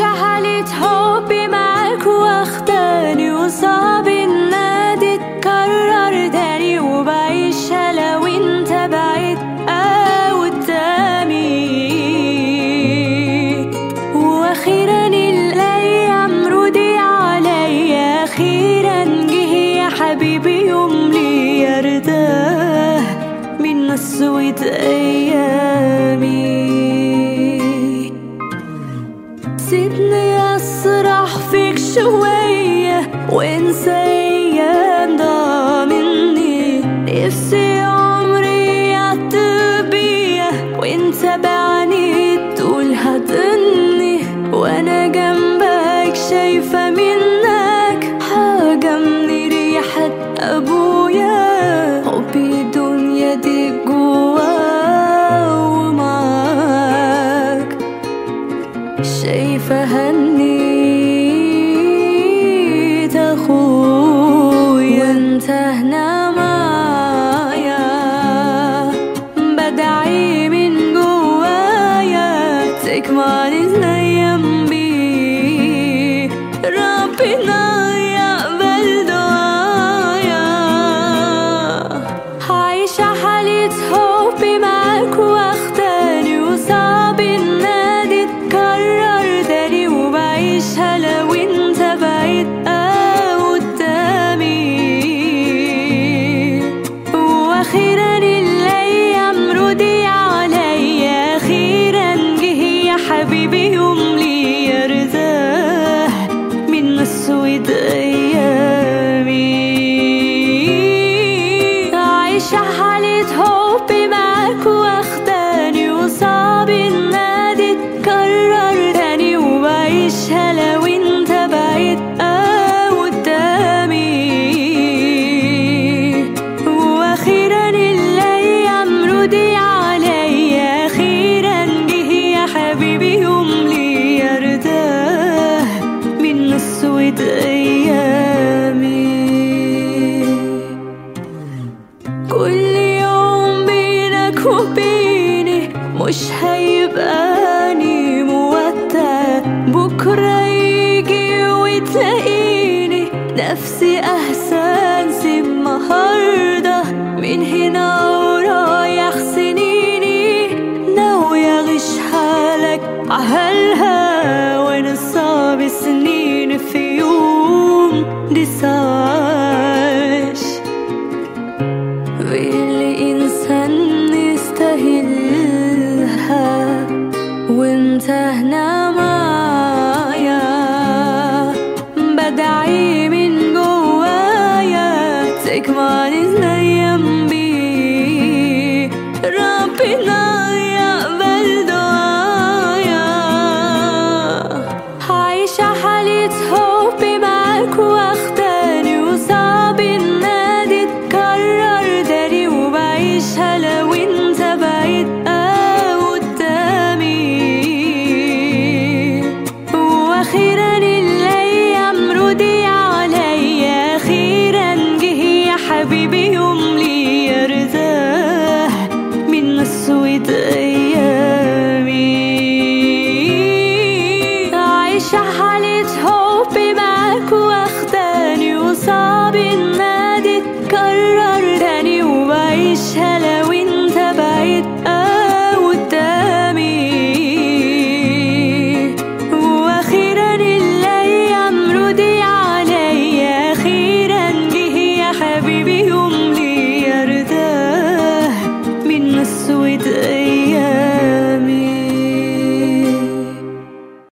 عايشة حالة حبي معاك واخداني، وصعب انها تتكرر تاني، وبعيشها لو انت بعيد قدامي. واخيرا الايام ردي عليا، اخيرا جه يا حبيبي يوم لي يرتاح من قسوة ايامي. سيبني اسرح فيك شوية وانسى ايام ضاع مني، نفسي عمري يعدي بيا وانت بعيد تقول هتني، وانا جنبك شايفة منك حاجة من ريحة ابويا. حبي الدنيا دي جوا ومعاك شايفة هنيت اخويا، وانت هنا معايا بدعي من جوايا تكمل الايام بيه، ربنا يقبل دعايا. عايشة حالة حبي معاك واخداني، وصعب انها تتكرر تاني، وبعيشها لو انت بعيد قدامي. واخيرا الايام ردي عليا، اخيرا جه يا حبيبي يوم لي يرتاح من قسوة ايامي. عايشة حالة حبي معاك واخداني، وصعب انها تتكرر تاني، وبعيشها لو انت بعيد قدامي. واخيرا الايام ردي عليا، اخيرا جه يا حبيبي يوم لي يرتاح من قسوة ايامي. كل يوم بينك وبيني مش هيبقاني مودع، بكرة يجي وتلاقيني نفسي احساس النهاردة، من هنا ورايح سنيني ناوية اغش حالك عهلها، وانا صعب سنين في يوم لساش واللي انسان يستاهلها، وانت هنا معايا بدعي من جوايا تكمل الايام بيه، ربنا يقبل دعايا. عايشة حالة حبي معاك واخداني، وصعب انها تتكرر تاني، وبعيشها لو انت بعيد قدامي. واخيرا الايام ردي عليا، اخيرا جه يا حبيبي يوم لي يرتاح من قسوة ايامي. عايشة حالة حب